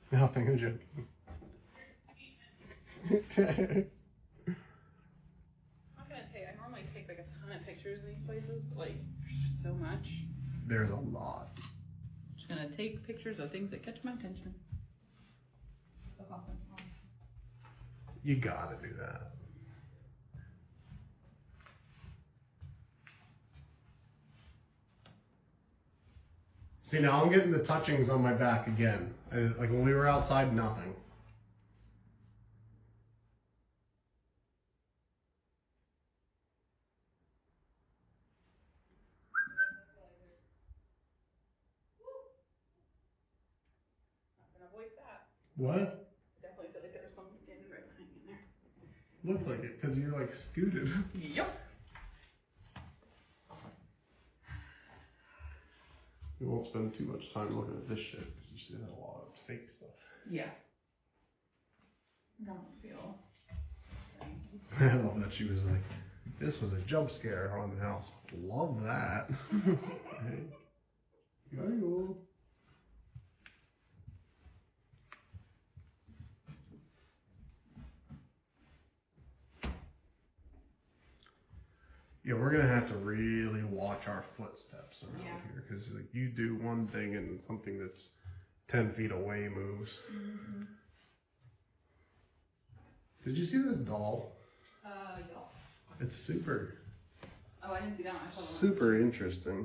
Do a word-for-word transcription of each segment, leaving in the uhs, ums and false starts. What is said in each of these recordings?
Nothing, I'm joking. How can I take? I normally take like a ton of pictures of these places, but like there's just so much. There's a lot. I'm just gonna take pictures of things that catch my attention. You gotta do that. See, now I'm getting the touchings on my back again. I, like when we were outside, nothing. What? Definitely feel like there was someone standing right behind me in there. Looked like it, because you're like scooted. Yep. We won't spend too much time looking at this shit, because you see that a lot of fake stuff. Yeah. I don't feel. I love that she was like, this was a jump scare on the house. Love that. Hey. There you go. Yeah, we're gonna have to really watch our footsteps around Yeah. here, because like you do one thing and something that's ten feet away moves. Mm-hmm. Did you see this doll? Uh, yeah. It's super. Oh, I didn't see that one. I saw the one. Super interesting.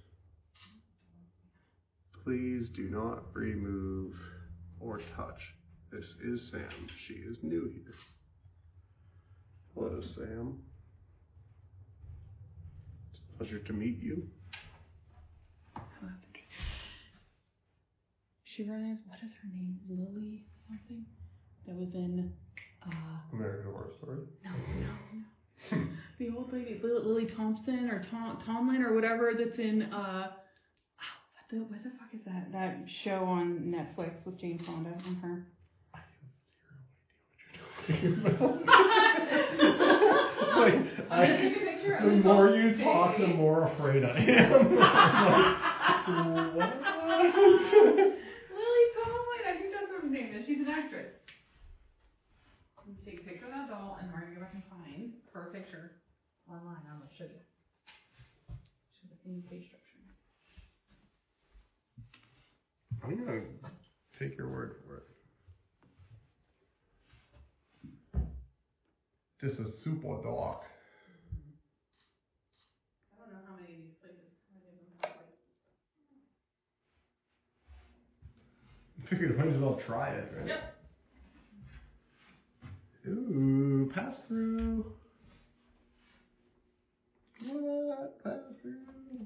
Please do not remove or touch. This is Sam. She is new here. Hello, Sam. It's a pleasure to meet you. Oh, that's interesting. She runs, what is her name? Lily something? That was in, uh... American Horror Story? No, no, no. The old lady, Lily Thompson or Tom, Tomlin or whatever that's in, uh... Oh, what the, what the fuck is that? That show on Netflix with Jane Fonda and her. Wait, I'm I, gonna take a picture of the this more whole you thing. talk, the more afraid I am. I'm like, what? Lily Tomlin, I think that's what her name is. She's an actress. I'm gonna take a picture of that doll and we're gonna go back and find her picture online. I'm gonna show you. Show the same page structure. I'm gonna take your word for it. This is super dark. I don't know how many of these places, how many of them have like. I figured I might as well try it, right? Yep. Ooh, pass through. What? Pass through.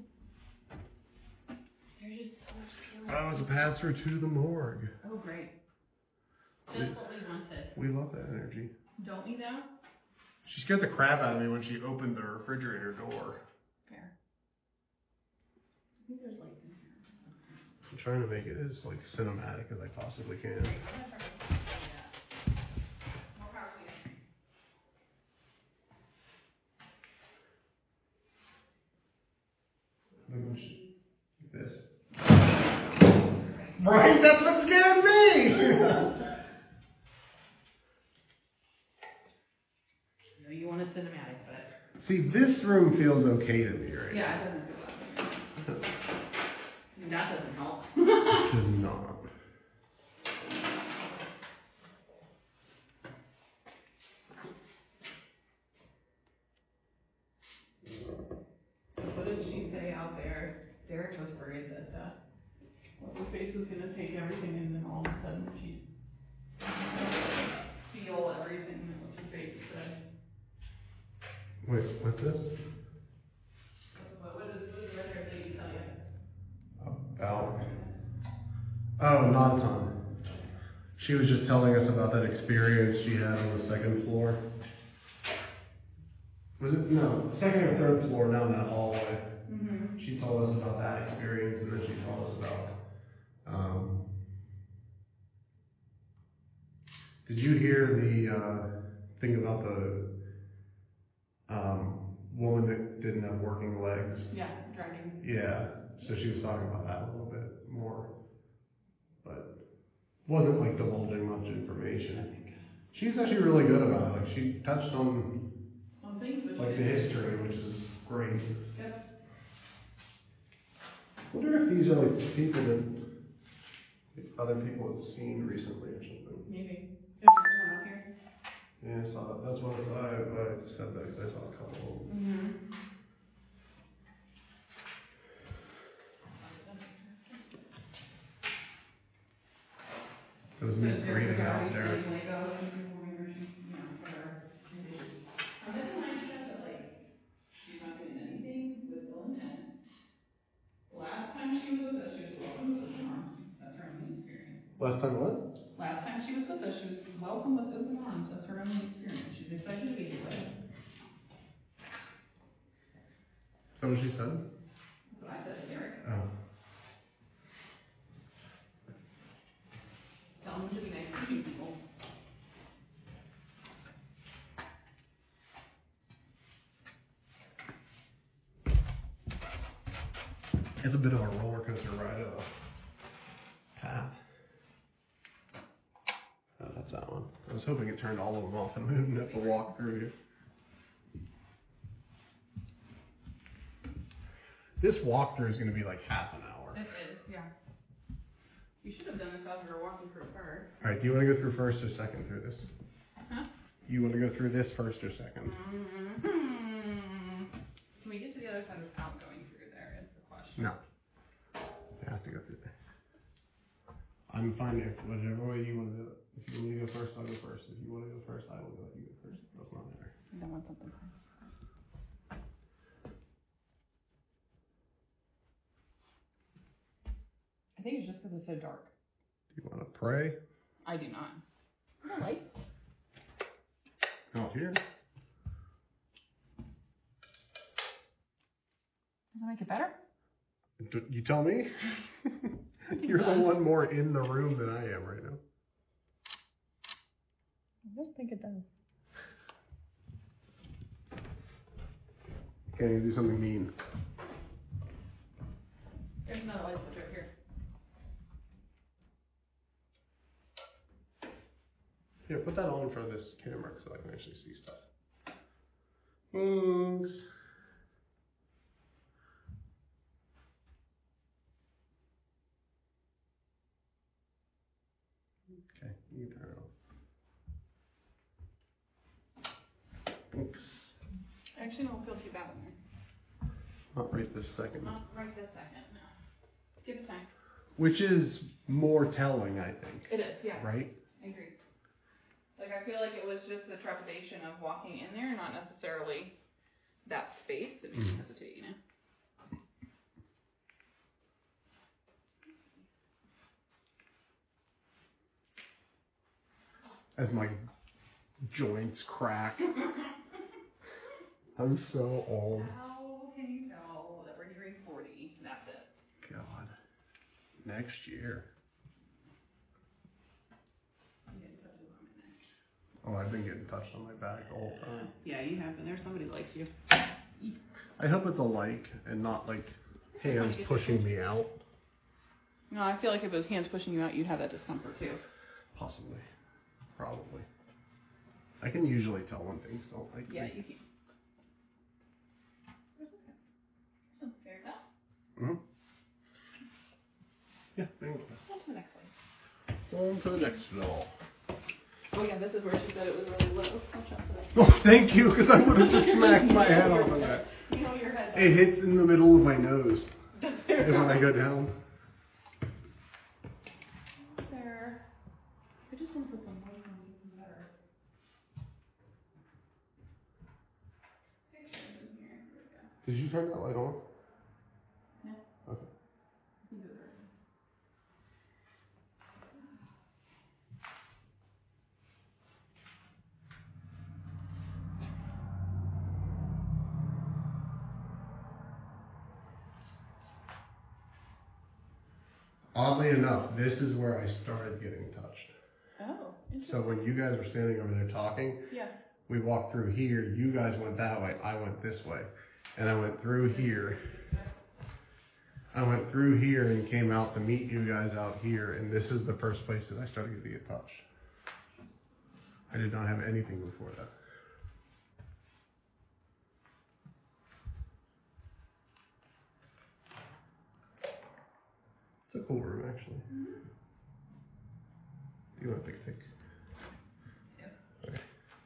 There's just so much feeling. Oh, it's a pass through to the morgue. Oh, great. That's what we wanted. We love that energy. Don't we though? She scared the crap out of me when she opened the refrigerator door. Fair. I think there's lights in here. I'm trying to make it as like cinematic as I possibly can. Great. I'm gonna try to do that. More power to you. Like this. Right? That's what scared me! I know you want it cinematic, but. See, this room feels okay to me right Yeah, it doesn't feel that way. I mean, that doesn't help. now. It does not. What did she say out there? Derek was worried that uh, what's her face was gonna take everything and then all of a sudden she'd feel everything that what's her face said. Wait, what's this? What, what did what did the red-haired lady tell you? About. Oh, not a ton. She was just telling us about that experience she had on the second floor. Was it? No, second or third floor down that hallway. Mm-hmm. She told us about that experience, and then she told us about. Um, did you hear the uh, thing about the um, woman that didn't have working legs? Yeah, dragging. Yeah, so she was talking about that a little bit more. But wasn't like divulging much information. She's actually really good about it. Like she touched on Some things, which like the history, which is great. Yep. I wonder if these are like people that other people have seen recently or something. Maybe. There's one up here. Yeah, I saw that. That's what I, I, I said that because I saw a couple of them. Mm-hmm. It was me reading out there. Last time she was with us, she was welcome with open arms. That's her only experience. Last time what? Last time she was with us, she was welcome with open arms. That's her only experience. She's excited to be here. Is that what she said? That's what I said to Eric. Oh. Tell them to be nice to people. It's a bit of a roller coaster ride of a path. Oh, that's that one. I was hoping it turned all of them off and we wouldn't have to walk through here. This walkthrough is going to be like half an hour. It is, yeah. You should have done this as we were walking through first. Alright, do you want to go through first or second through this? Huh? You want to go through this first or second? Mm-hmm. Can we get to the other side without going through there is the question. No. I have to go through there. I'm fine if whichever way you want to do it. If you want me to go first, I'll go first. If you want to go first, I will let you go first. That's not matter. I don't want something. I think it's just because it's so dark. Do you want to pray? I do not. Is there light? Out here. Does that make it better? D- You tell me. You're the one more in the room than I am right now. I don't think it does. Can't you do something mean? There's another light switch right here. Here, put that on in front of this camera so I can actually see stuff. Thanks. Okay, you can turn it off. Thanks. I actually don't feel too bad in there. Not right this second. Not right this second. Give it time. Which is more telling, I think. It is, yeah. Right? I agree. Like, I feel like it was just the trepidation of walking in there, not necessarily that space that made me Mm. hesitate, you know? As my joints crack. I'm so old. How can you tell that we're nearing forty? That's it. God. Next year. You didn't touch it on my neck. Oh, I've been getting touched on my back the whole time. Yeah, you have been there. Somebody likes you. I hope it's a like and not like hands pushing me out. No, I feel like if it was hands pushing you out, you'd have that discomfort too. Possibly. Probably. I can usually tell when things don't like Yeah, me. you can. Where's this guy? Some fair enough. Mm-hmm. Yeah, thank you. On to the next one. On to the next floor. Oh yeah, this is where she said it was really low. Watch out for that. Oh, thank you, because I would have just smacked my head off of that. You know your head. It hits in the middle of my nose. That's fair. And when I go down. There. I just want to put some light on something better. Pictures in here. Here we go. Did you turn that light on? No. Okay. I think it was right. Oddly enough, this is where I started getting touched. Oh, interesting. So when you guys were standing over there talking, Yeah. we walked through here, you guys went that way, I went this way. And I went through here. I went through here and came out to meet you guys out here, and this is the first place that I started to get touched. I did not have anything before that. It's a cool room, actually. Mm-hmm. You want a big pick? Yep. Okay.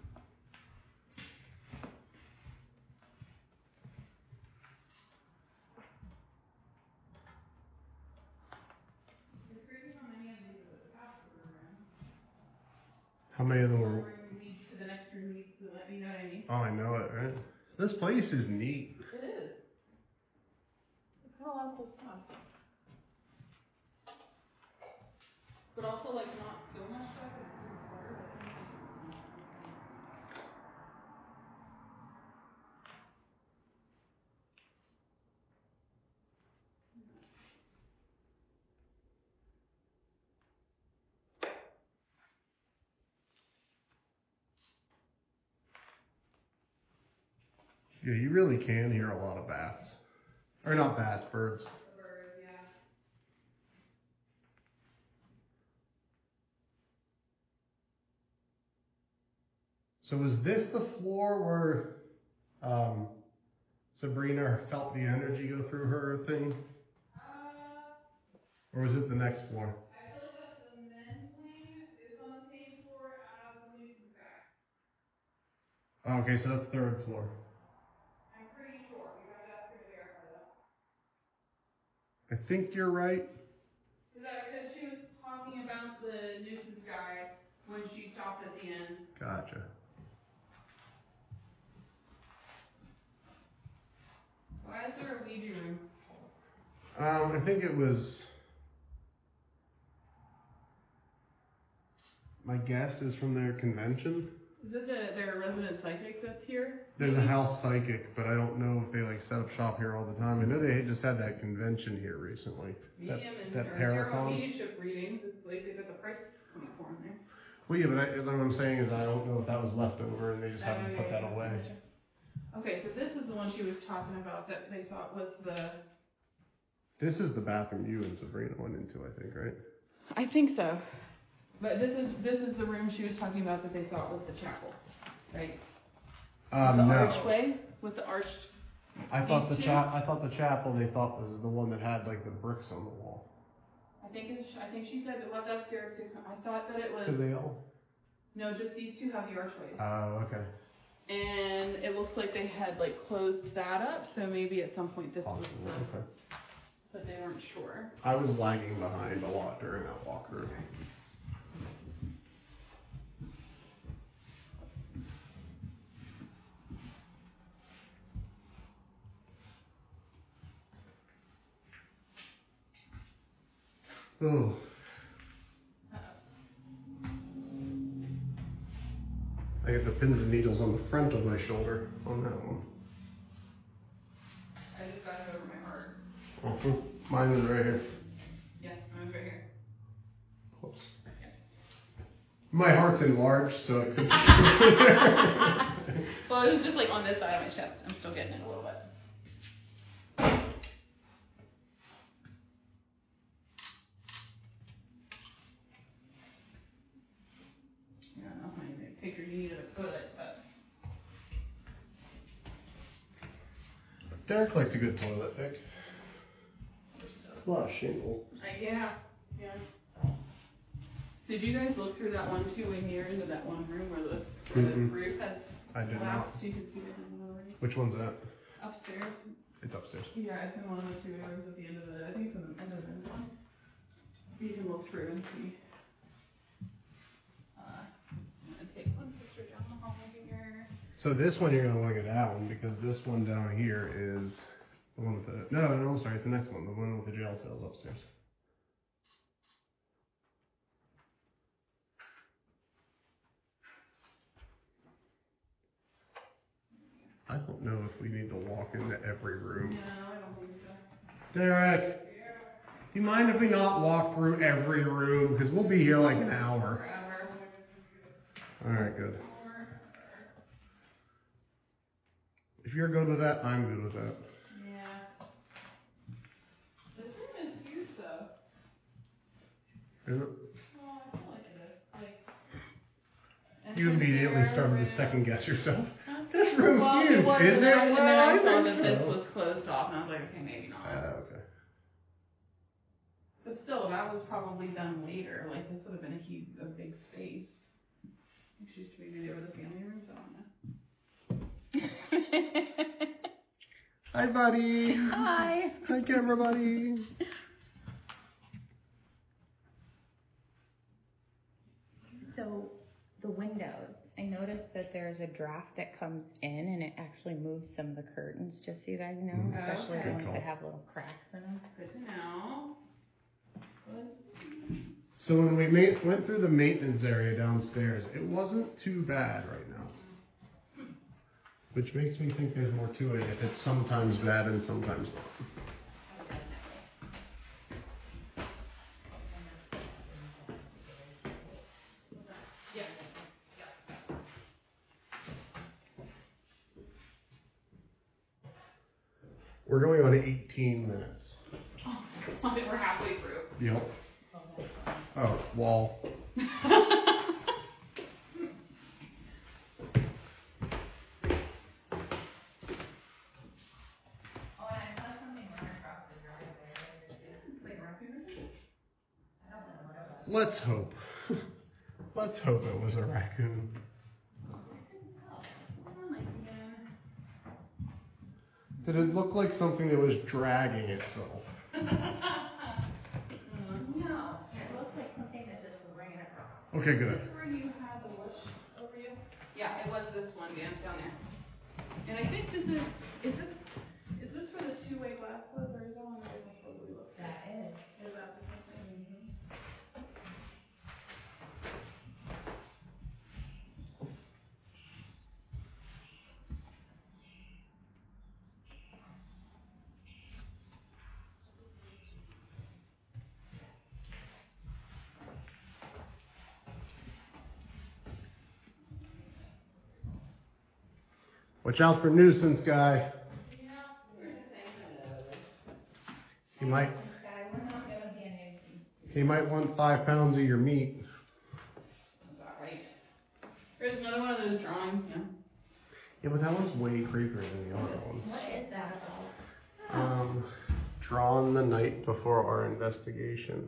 It's crazy how many of these are the password room. How many of them One were? room leads to the next room leads to the, you know what I mean? Oh, I know it, right? This place is neat. It is. It's got a lot of cool stuff. But also, like, not so much stuff. It's three quarters. Yeah, you really can hear a lot of bats. Or not bats, birds. The birds, yeah. So was this the floor where um, Sabrina felt the energy go through her thing? Uh, Or was it the next floor? I feel like that's the men's wing. It's on the same floor as the nuisance guy. Oh, okay, so that's third floor. I'm pretty sure. We have to ask her to verify that. I think you're right. Is that because she was talking about the nuisance guy when she stopped at the end? Gotcha. Why is there a Ouija room? Um, I think it was. My guess is from their convention. Is it the, their resident psychic that's here? There's a house psychic, but I don't know if they like set up shop here all the time. I know they had just had that convention here recently. That, Medium and that or tarot Paracon. mediumship readings. It's like they got the price twenty-four in there. Well, yeah, but I, what I'm saying is I don't know if that was left over and they just haven't Oh, put yeah, that yeah, away. gotcha. Okay, so this is the one she was talking about that they thought was the. This is the bathroom you and Sabrina went into, I think, right? I think so. But this is this is the room she was talking about that they thought was the chapel, right? Um, the no. archway with the arched. I thought the These cha- I thought the chapel they thought was the one that had like the bricks on the wall. I think it's. I think she said it was upstairs too. I thought that it was. Cause they all. No, just these two have the archways. Oh, okay. And it looks like they had like closed that up, so maybe at some point this Possible. was the. Okay. But they weren't sure. I was lagging behind a lot during that walkthrough. Oh. I get the pins and needles on the front of my shoulder on that one. I just got it over my heart. Uh-huh. Mine is right here. Yeah, mine's right here. Close. My heart's enlarged, so it could be. Well, it was just like on this side of my chest. I'm still getting it a little bit. I don't know how many pictures you need of a toilet, but. Derek likes a good toilet pick. A lot of shingle. Uh, yeah, yeah. Did you guys look through that one two-way mirror into that one room where the, where the Mm-mm. roof has I did not. collapsed? You can see it in the room. Which one's that? Upstairs. It's upstairs. Yeah, it's in one of the two rooms at the end of the, I think it's in the end of the men's one. You can look through and see. Uh, I'm gonna take one picture down the hallway here. So this one you're gonna want to go down because this one down here is the one with the no no I'm sorry it's the next one, the one with the jail cells upstairs. I don't know if we need to walk into every room. No, I don't think so. Derek, do you mind if we not walk through every room? Because we'll be here like an hour. Forever. Alright, good. If you're good with that, I'm good with that. Yeah. This Is it? Well, I feel like it is. Like. You immediately started to second guess yourself. This room's well, huge. It was, is and it? then, and then I well, saw I that think this so. was closed off, and I was like, okay, maybe not. Uh, okay. But still, that was probably done later. Like, this would have been a huge, a big space. It used to be maybe where the family rooms on. Hi, buddy. Hi. Hi, camera buddy. So, the windows. I noticed that there's a draft that comes in and it actually moves some of the curtains, just so you guys know, Mm. especially Okay. the ones Good that call. have little cracks in them. Good to know. Good. So when we ma- went through the maintenance area downstairs, it wasn't too bad right now. Which makes me think there's more to it if it's sometimes bad and sometimes not. Yeah. We're going on eighteen minutes. Oh, I think we're halfway through. Yep. Oh, wall. Let's hope. Let's hope it was a raccoon. Did it look like something that was dragging itself? No, it looks like something that just ran across. Okay, Is good. this where you had the bush over you? Yeah, it was this one, Dan, down there. And I think this is, is this, is this where the two-way glass was, or is that one that was supposed to be looked at? That is. Is that the same thing? Watch out for nuisance guy. He might. We're not going to be a nuisance. He might want five pounds of your meat. Is that right? There's another one of those drawings, yeah. Yeah, but that one's way creepier than the other ones. What is that about? Um, drawn the night before our investigation.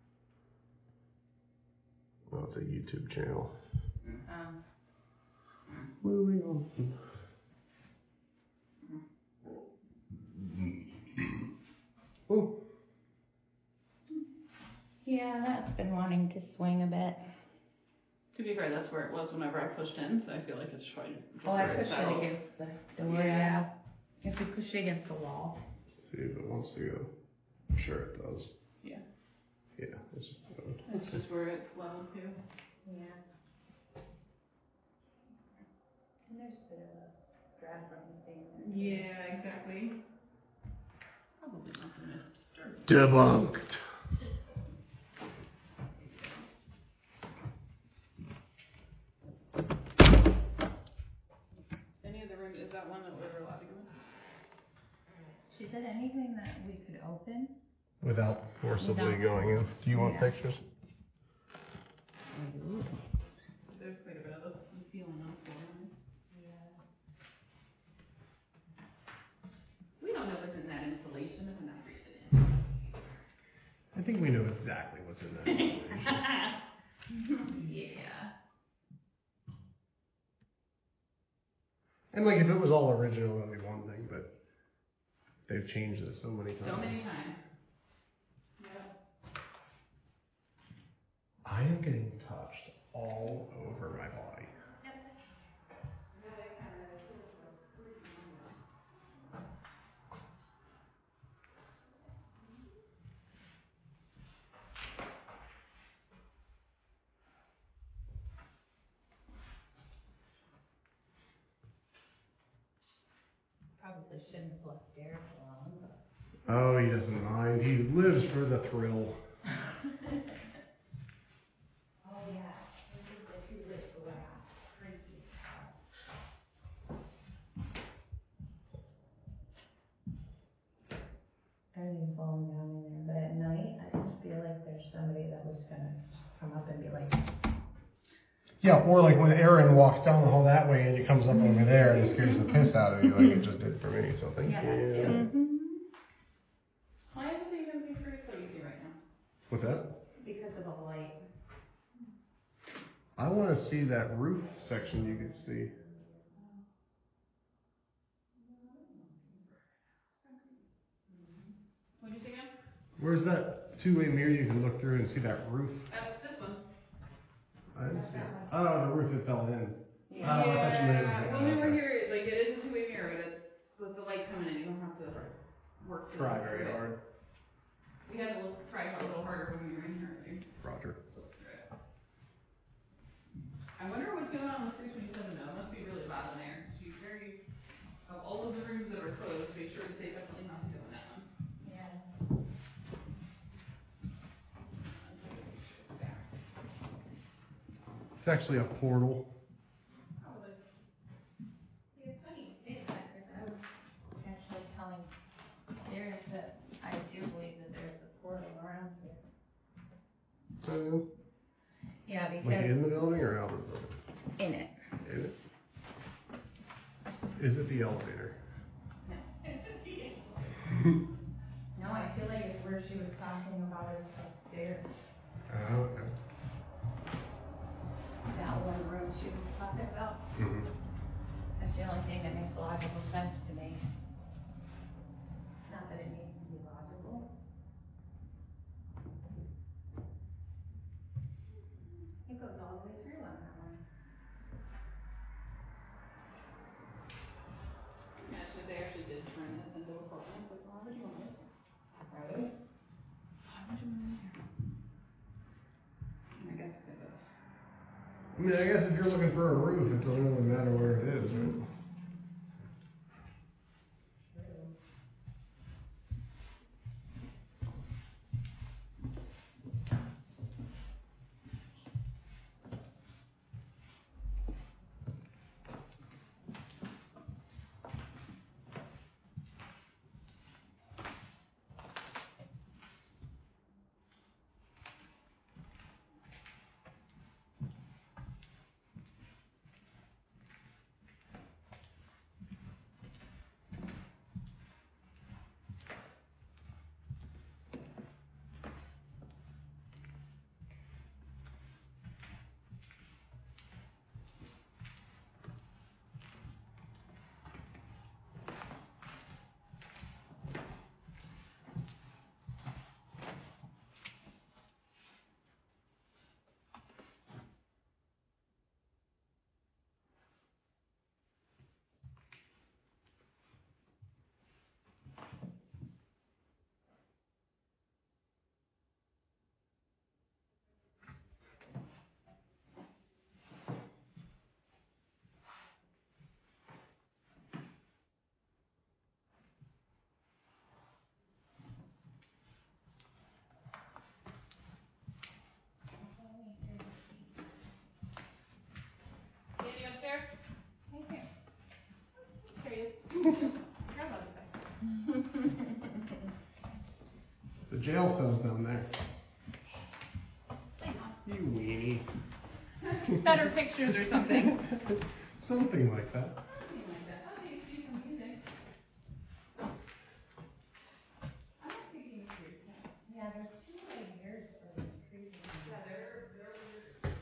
Oh, it's a YouTube channel. Um, Moving on. Oh, Yeah, that's been wanting to swing a bit. to be fair, that's where it was whenever I pushed in, so I feel like it's probably just Oh, I where it pushed it settled. against the door, Yeah. yeah. You have to push it against the wall. see if it wants to go. I'm sure it does. Yeah. Yeah, it's just good. It's just where it's level to. Yeah. And there's a bit of a drag from the thing there. Yeah, exactly. Probably not the most disturbing. Debunked. Any of the room, is that one that we were allowed to go in? She said anything that we could open. Without forcibly Without going in. Do you want Yeah. pictures? There's quite a bit of the feeling on the floor. Yeah. We don't know what's in that installation if we're not reading it in. I think we know exactly what's in that installation. Yeah. And like if it was all original, that'd be one thing, but they've changed it so many times. So many times. Yeah. I am getting touched all over my body. Probably shouldn't have left Derek alone, but. Oh, he doesn't mind. He lives for the thrill. Oh, yeah. This is the two-lit glass. Crazy. Everything's falling down in there, but at night, I just feel like there's somebody that was gonna Yeah, or like when Aaron walks down the hall that way and he comes up over there and it scares the piss out of you like it just did for me. So thank Yeah, you. Mm-hmm. Why is it even being pretty crazy right now? What's that? Because of the light. I want to see that roof section you could see. What'd you say again? Where's that two-way mirror you can look through and see that roof? That's this one. I didn't see it. Oh, the roof that fell in. Yeah. Oh, I thought you meant it was Yeah, like, when we okay. were here, like, it is a two-way mirror, but it's, with the light coming in, you don't have to work to Try look very through it. hard. We had to look, try a little harder when we were in here, I think. Roger. I wonder what's going on with three twenty-seven now. It must be really bad in there. She's very, of all of the rooms that are closed, make sure to say definitely not to go in that one. Yeah. It's actually a portal. Probably. See, it's funny you say that, because I was actually telling Derek that I do believe that there's a portal around here. So, Yeah, like because in the building or out of the building? in it. In it? Is it the elevator? No, I feel like it's where she was talking about it upstairs. Oh, okay. That one room she was talking about. Mm-hmm. That's the only thing that makes logical sense to me. Not that it needs to be logical. It goes all the way through on that one. Imagine if they actually did turn this into a courtroom. Like, why would you want this? Right? Why would you want this here? I guess it is. I mean, I guess if you're looking for a roof, it doesn't really matter where it is, right? Candy upstairs? Right here. Here he is. Forgot about this guy. The jail cell's down there. You weenie. Better pictures or something. Something like that. Something like that. Oh, these these are music. I'm not taking you serious. Yeah, there's two right here for the trees. Yeah, they're they're weird.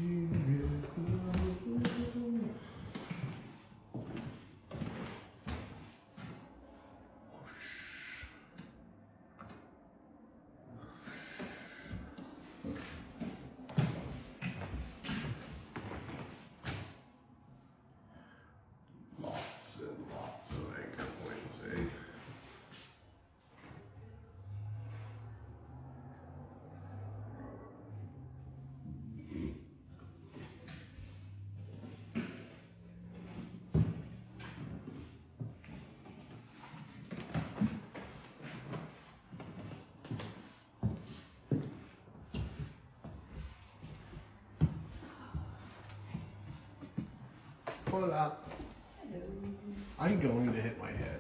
Lots and lots of anchor points, eh? What up? I'm going to hit my head.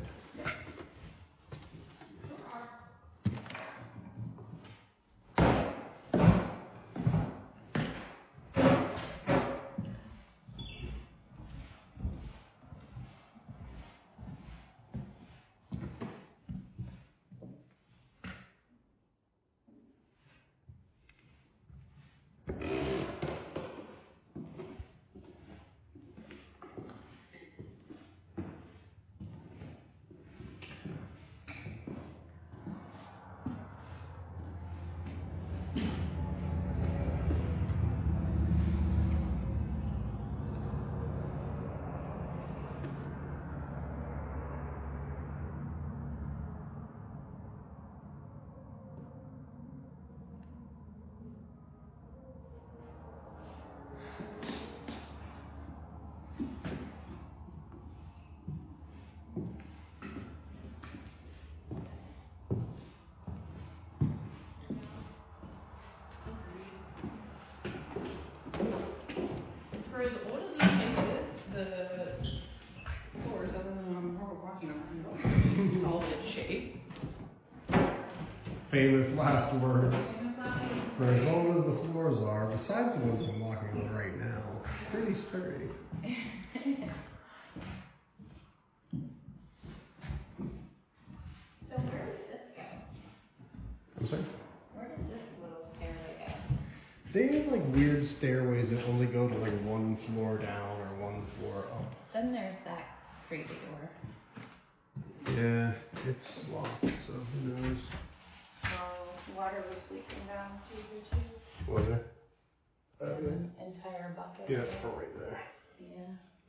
For as old as this place is, the floors, other than when I'm walking on, are in solid shape. Famous last words. For as old as the floors are, besides the ones I'm walking on right now, pretty sturdy. So where does this go? I'm sorry? Where does this little stairway go? They have like weird stairways that only go to like one floor down or one floor up. Then there's that creepy door. Yeah, it's locked, so who knows? Oh, water was leaking down through here too. Was it? Uh, An entire bucket. yeah, there. from right there. Yeah.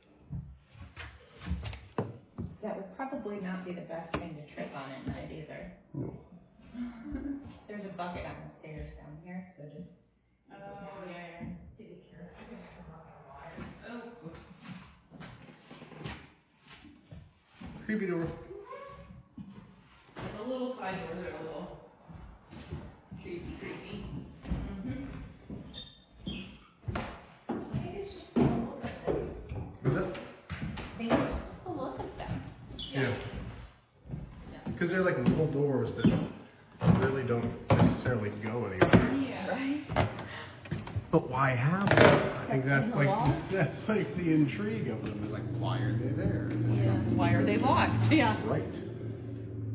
That would probably not be the best thing to trip on at night either. No. There's a bucket on the stairs down here, so just Oh, yeah. be careful. Oh. Creepy door. The little side doors are a little creepy, creepy. Mm-hmm. I think it's just the look of them. Is that? I think it's just the look of them. Yeah. Because they're like little doors that really don't necessarily go anywhere. Yeah. Right? But why have them? I think In that's the like wall? that's like the intrigue of them. Is like, why are they there? Yeah. Why are they locked? Yeah. Right.